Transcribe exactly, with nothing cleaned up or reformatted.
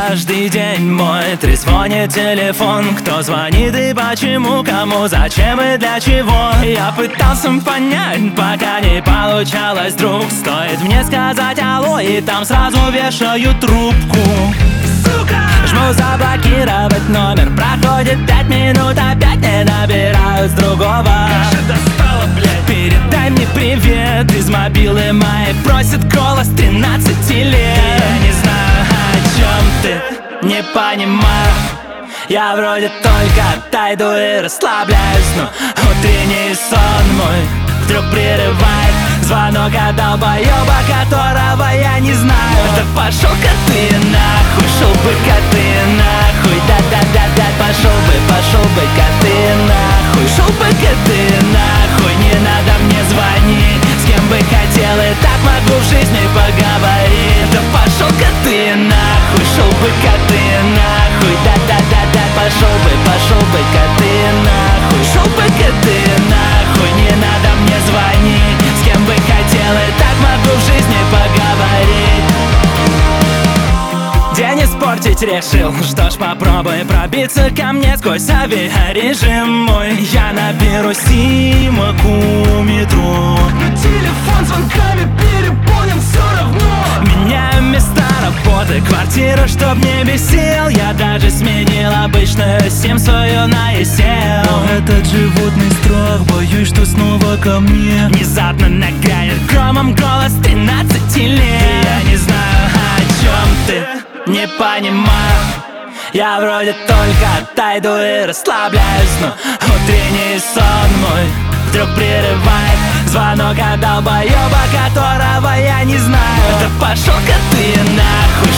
каждый день мой трезвонит телефон. Кто звонит и почему, кому, зачем и для чего? Я пытался понять, пока не получалось, друг. Стоит мне сказать алло, и там сразу вешают трубку. Сука! Жму заблокировать номер, проходит пять минут, опять не набирают с другого. Как же достало, блядь. Передай мне привет из мобилы моей, просит голос тринадцати лет. Я не знаю, о чем ты, не понимаю. Я вроде только отойду и расслабляюсь, но утренний сон мой вдруг прерывает звонок от долбоеба, которого я не знаю. Да пошел-ка ты нахуй, шел бы-ка ты нахуй. Да-да-да-да, пошел бы, пошел бы-ка ты нахуй. Шел бы-ка ты нахуй, не надо мне звонить. С кем бы хотел и так могу в жизни поговорить. Да пошел-ка ты нахуй, шел бы-ка ты нахуй. Да-да-да-да, пошел бы, пошел бы-ка ты нахуй. Шел бы-ка ты нахуй, не надо мне звонить. С кем бы хотел и так могу в жизни поговорить. День испортить решил, что ж попробуй пробиться ко мне сквозь авиарежим мой. Я наберу симок у метро, но телефон звонками переполнен все равно. Меняю места работы, квартиру, чтоб не бесил. Я даже сменил обычную сим свою на есел. Но этот животный страх, боюсь, что снова ко мне. Внезапно нагрянет громом голос тринадцати лет. Я не знаю, о чем ты, не понимаю. Я вроде только отойду и расслабляюсь, но утренний сон мой вдруг прерывает звонок от долбоеба, которого я не знаю. Да пошел-ка ты нахуй,